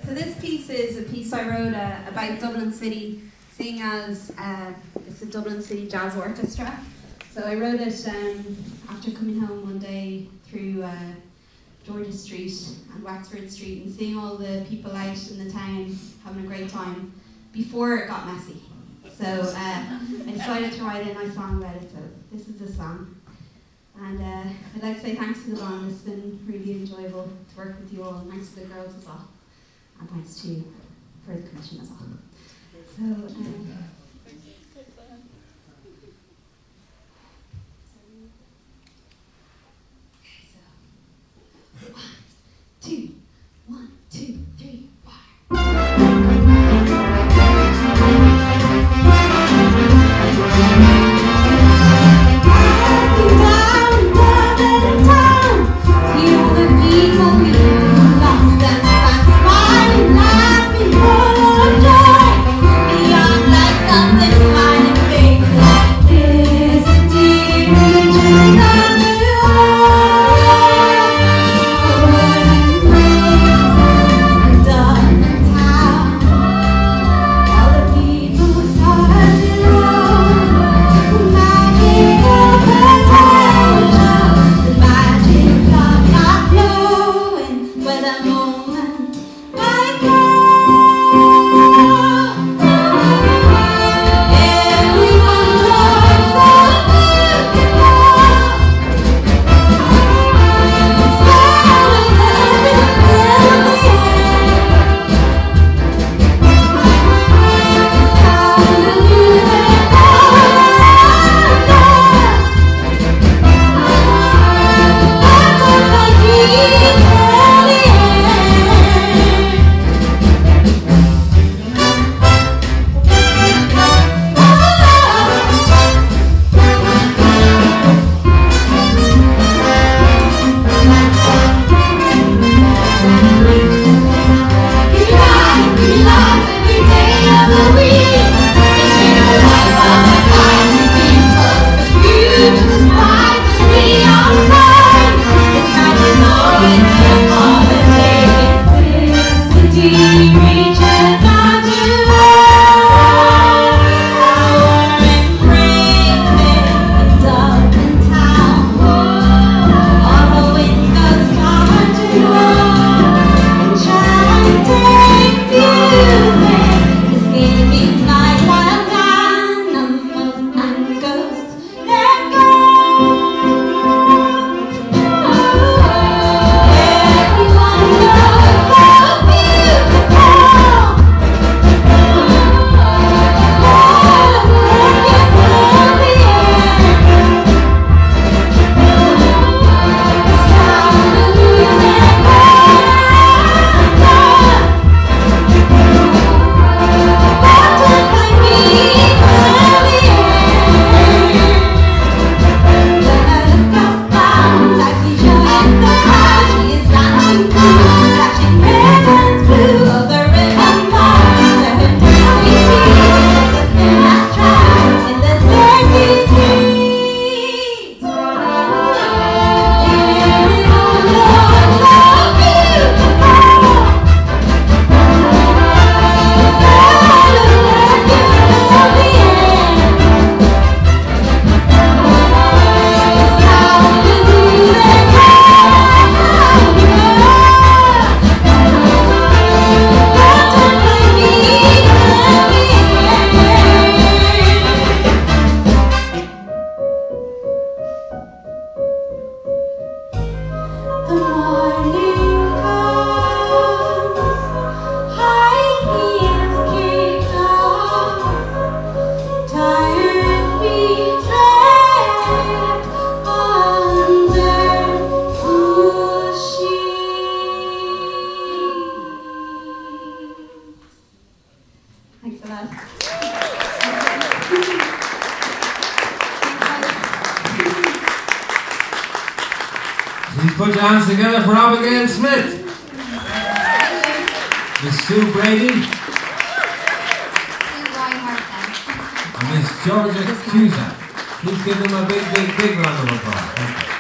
So this piece is a piece I wrote about Dublin City, seeing as it's a Dublin City Jazz Orchestra. So I wrote it after coming home one day through Georgia Street and Wexford Street and seeing all the people out in the town having a great time before it got messy. So I decided to write a nice song about it, so this is the song. And I'd like to say thanks to the band. It's been really enjoyable to work with you all, and thanks to the girls as well. And thanks to for the commission as well. So one, two, three, four. Please put your hands together for Abigail Smith. Miss Sue Brady. And Miss Georgia Cusack. Please give them a big round of applause.